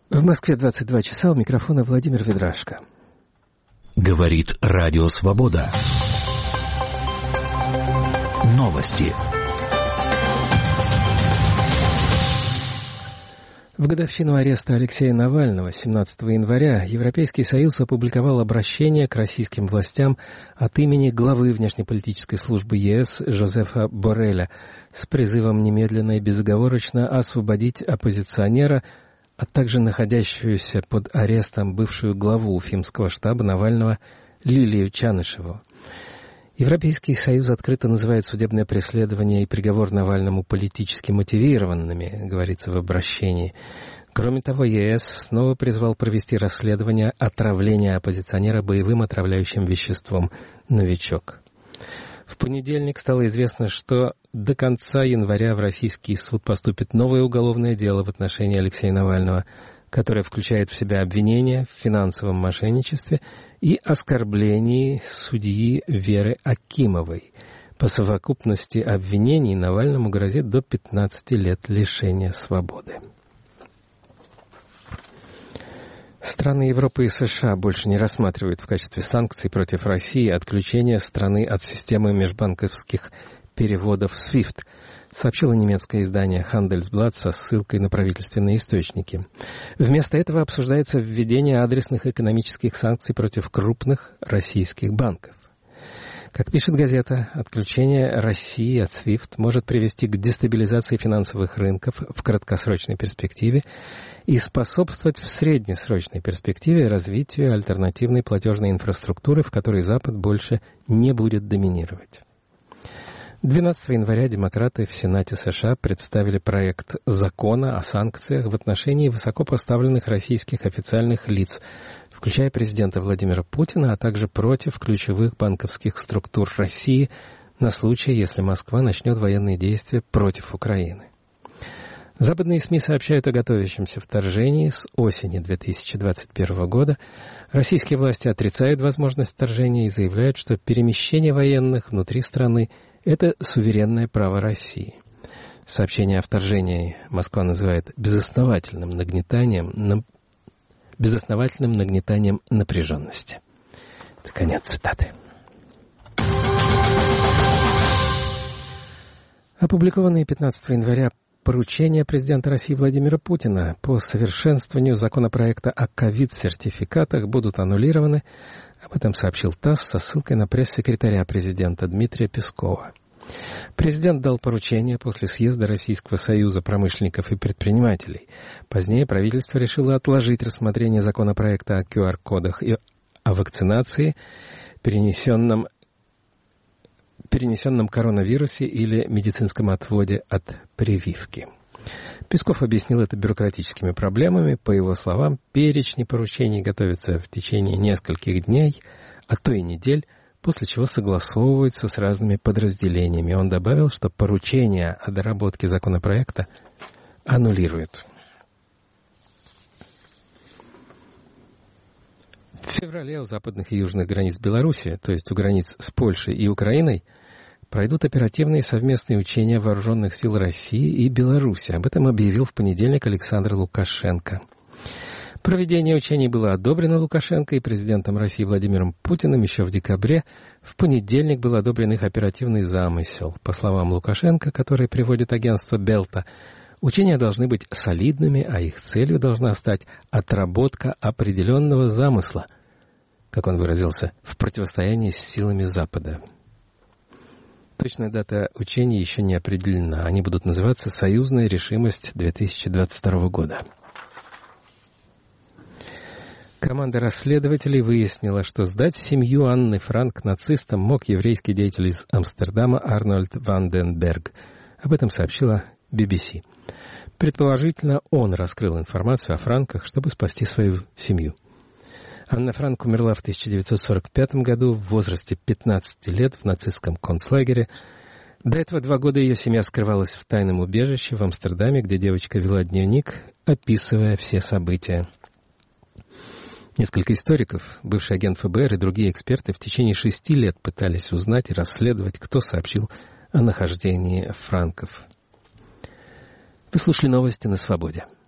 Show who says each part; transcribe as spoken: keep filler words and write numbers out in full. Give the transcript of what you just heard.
Speaker 1: В Москве двадцать два часа, у микрофона Владимир Ведрашко.
Speaker 2: Говорит Радио Свобода. Новости.
Speaker 1: В годовщину ареста Алексея Навального семнадцатого января Европейский Союз опубликовал обращение к российским властям от имени главы внешнеполитической службы ЕС Жозефа Борреля с призывом немедленно и безоговорочно освободить оппозиционера, а также находящуюся под арестом бывшую главу Уфимского штаба Навального Лилию Чанышеву. Европейский Союз открыто называет судебное преследование и приговор Навальному политически мотивированными, говорится в обращении. Кроме того, ЕС снова призвал провести расследование отравления оппозиционера боевым отравляющим веществом «Новичок». В понедельник стало известно, что до конца января в российский суд поступит новое уголовное дело в отношении Алексея Навального, которое включает в себя обвинения в финансовом мошенничестве и оскорблении судьи Веры Акимовой. По совокупности обвинений Навальному грозит до пятнадцати лет лишения свободы. Страны Европы и США больше не рассматривают в качестве санкций против России отключение страны от системы межбанковских переводов свифт, сообщило немецкое издание Handelsblatt со ссылкой на правительственные источники. Вместо этого обсуждается введение адресных экономических санкций против крупных российских банков. Как пишет газета, отключение России от свифт может привести к дестабилизации финансовых рынков в краткосрочной перспективе и способствовать в среднесрочной перспективе развитию альтернативной платежной инфраструктуры, в которой Запад больше не будет доминировать. двенадцатого января демократы в Сенате США представили проект закона о санкциях в отношении высокопоставленных российских официальных лиц, включая президента Владимира Путина, а также против ключевых банковских структур России на случай, если Москва начнет военные действия против Украины. Западные СМИ сообщают о готовящемся вторжении с осени две тысячи двадцать первого года. Российские власти отрицают возможность вторжения и заявляют, что перемещение военных внутри страны – это суверенное право России. Сообщение о вторжении Москва называет безосновательным нагнетанием, на... безосновательным нагнетанием напряженности. Это конец цитаты. Опубликованные пятнадцатого января поручения президента России Владимира Путина по совершенствованию законопроекта о ковид-сертификатах будут аннулированы. Об этом сообщил ТАСС со ссылкой на пресс-секретаря президента Дмитрия Пескова. Президент дал поручение после съезда Российского союза промышленников и предпринимателей. Позднее правительство решило отложить рассмотрение законопроекта о ку ар кодах и о вакцинации, перенесенном перенесенном коронавирусе или медицинском отводе от прививки. Песков объяснил это бюрократическими проблемами. По его словам, перечни поручений готовятся в течение нескольких дней, а то и недель, после чего согласовываются с разными подразделениями. Он добавил, что поручения о доработке законопроекта аннулируют. В феврале у западных и южных границ Беларуси, то есть у границ с Польшей и Украиной, пройдут оперативные совместные учения вооруженных сил России и Беларуси. Об этом объявил в понедельник Александр Лукашенко. Проведение учений было одобрено Лукашенко и президентом России Владимиром Путиным еще в декабре. В понедельник был одобрен их оперативный замысел. По словам Лукашенко, который приводит агентство Белта, учения должны быть солидными, а их целью должна стать отработка определенного замысла, как он выразился, в противостоянии с силами Запада. Точная дата учений еще не определена. Они будут называться «Союзная решимость две тысячи двадцать второго года». Команда расследователей выяснила, что сдать семью Анны Франк нацистам мог еврейский деятель из Амстердама Арнольд Ванденберг. Об этом сообщила би би си. Предположительно, он раскрыл информацию о Франках, чтобы спасти свою семью. Анна Франк умерла в тысяча девятьсот сорок пятом году в возрасте пятнадцати лет в нацистском концлагере. До этого два года ее семья скрывалась в тайном убежище в Амстердаме, где девочка вела дневник, описывая все события. Несколько историков, бывший агент эф бэ эр и другие эксперты в течение шести лет пытались узнать и расследовать, кто сообщил о нахождении франков. Вы слушали новости на Свободе.